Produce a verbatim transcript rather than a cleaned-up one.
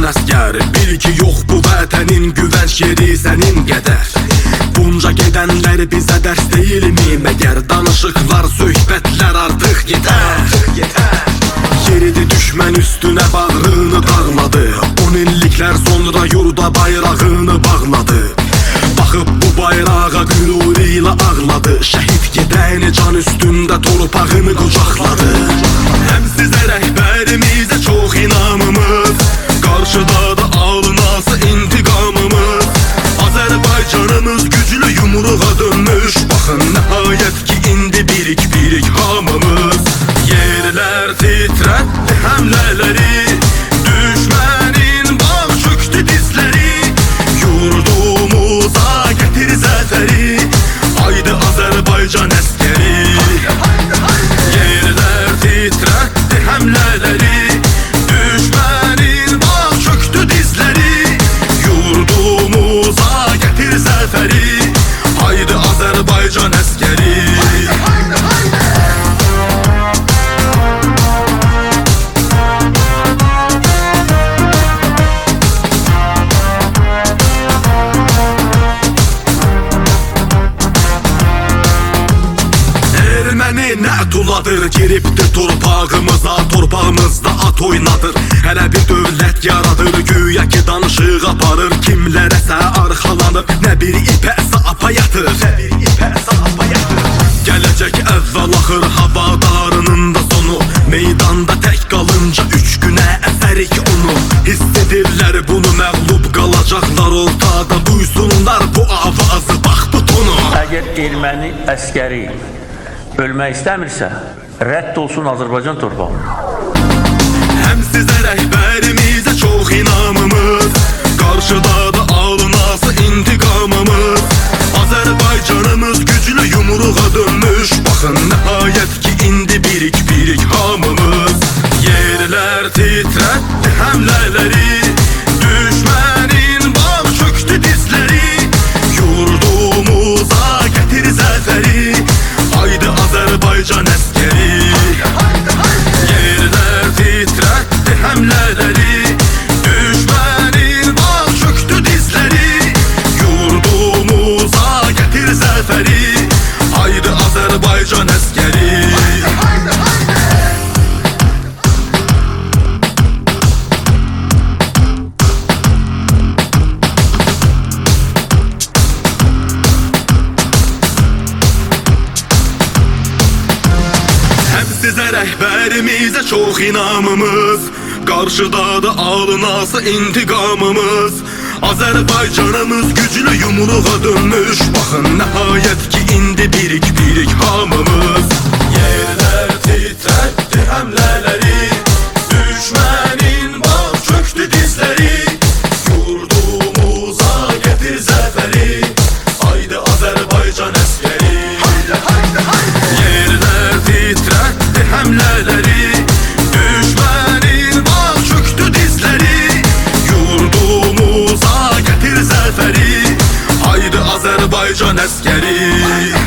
Azərbaycan əskəri. Bil ki yox bu vətənin güvənc yeri sənin qədər. Bunca gedənlər bizə dərs deyilmi? Məgər danışıqlar, söhbətlər artıq yetər. Yeridi düşmən üstünə bağrını dağladı. On illiklər sonra yurda bayrağını bağladı. Baxıb bu bayrağa qürur ilə ağladı. Şəhid gedəni can üstündə torpağını qucaqladı. Həm sizə rəhbərimizə çox inamımız, qarşıda da alınası intiqamımız. Azərbaycanımız güclü yumruğa dönmüş. Baxın nəhayət ki indi birik birik hamımız. Yerlər titrətdi həmlələri, düşmənin bağ çöktü dizləri. Yurdumuza gətir zəfəri, haydi Azərbaycan əskəri. Yerlər titrətdi həmlələri, düşmənin bağ çöktü dizləri. Yurdumuza gətir zəfəri, haydi Azərbaycan əskəri. Nə tuladır, giribdir torpağımıza, torpağımızda at oynadır. Hələ bir dövlət yaradır, güya ki danışıq aparır. Kimlərəsə arxalanıb, nə bir ipəsə apa yatır. Gələcək əvvəl axır havadarının da sonu. Meydanda tək qalınca üç günə əsərik onu. Hiss edirlər bunu, məğlub qalacaqlar ortada. Duysunlar bu avazı, bax bu tonu. Əgər erməni əskəri ölmək istəmirsə, rədd olsun Azərbaycan torpağına. Həm sizə rəhbərimizə çox inamımız, qarşıda da alınası intiqamımız. Azərbaycanımız güclü yumruğa dönmüş. Baxın nəhayət ki indi birik birik hamımız. Yerlər titrətdi həmlələri, düşmənin bağ çöktü dizləri. Yurdumuza gətir zəfəri, haydi Azərbaycan əskəri. Yerlər titrətdi həmlələri, düşmənin bağ çöktü dizləri. Yurdumuza gətir zəfəri, haydi Azərbaycan əskəri. Sizə rəhbərimizə çox inamımız, qarşıda da alınası intiqamımız. Azərbaycanımız güclü yumruğa dönmüş. Baxın nəhayət ki indi birik birik hamımız. Yerlər titrətdi həmlələri, düşmənin bağ çöktü dizləri. Yurdumuza gətir zəfəri, haydi Azərbaycan əskəri. Yerlər titrətdi həmlələri, düşmənin bağ çöktü dizləri. Yurdumuza gətir zəfəri, haydi Azərbaycan əskəri.